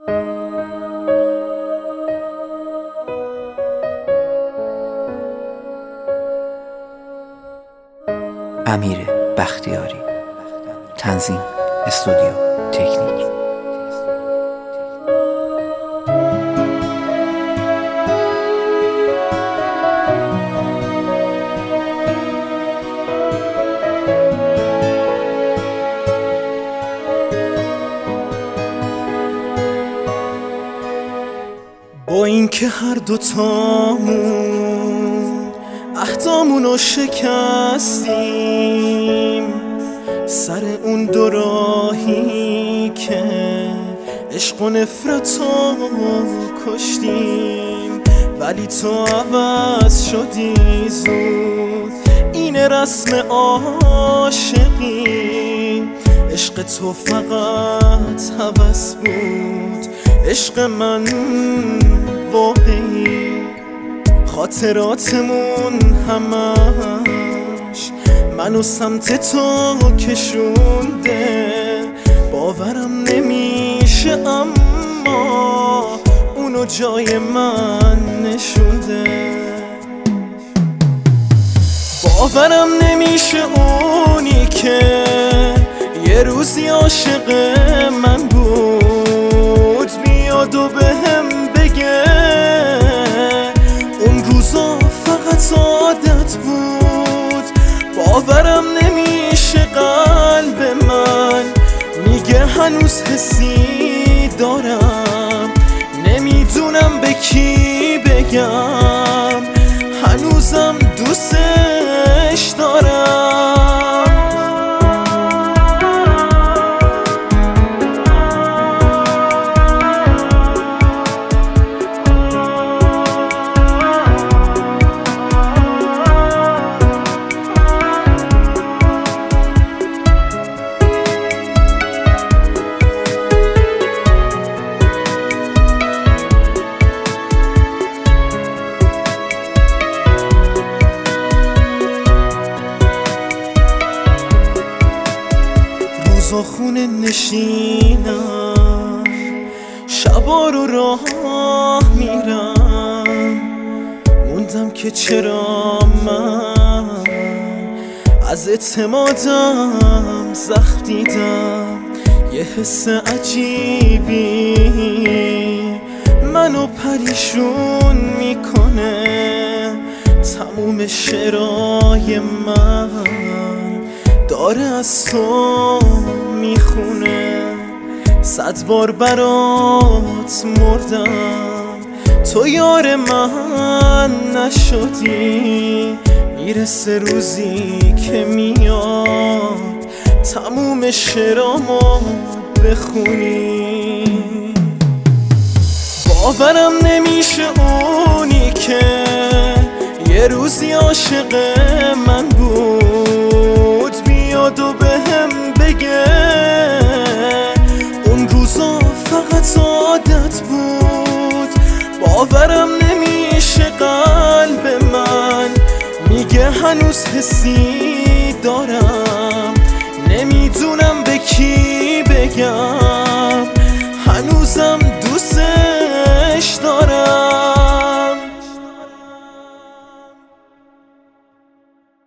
امیر بختیاری. تنظیم استودیو تکنیک. با اینکه هر دوتامون عهدامونو شکستیم، سر اون دو راهی که عشق و نفرتو کشتیم، ولی تو عوض شدی زود. این رسم عاشقی، عشق تو فقط هوس بود، عشق من واقعی. خاطراتمون همش منو سمت تو کشونده، باورم نمیشه اما اونو جای من نشونده. باورم نمیشه اونی که یه روزی عاشق من بود بیاد و بهم بگه اون روزا فقط عادت بود. باورم نمیشه قلب من میگه هنوز حسی دارم، نمیدونم به کی بگم هنوزم دوستش دارم. روزا خونه نشینم، شبا رو راه میرم، موندم که چرا من از اعتمادم زخم دیدم. یه حس عجیبی منو پریشون میکنه، تموم شعرهای من داره از تو میخونه. 100 بار برات مردم، تو یار من نشدی. میرسه روزی که میاد تموم شعرامو بخونی. باورم نمیشه اونی که یه روزی عاشق من بود بیاد و بهم بگه اون روزا فقط عادت بود. باورم نمیشه قلب من میگه هنوز حسی دارم،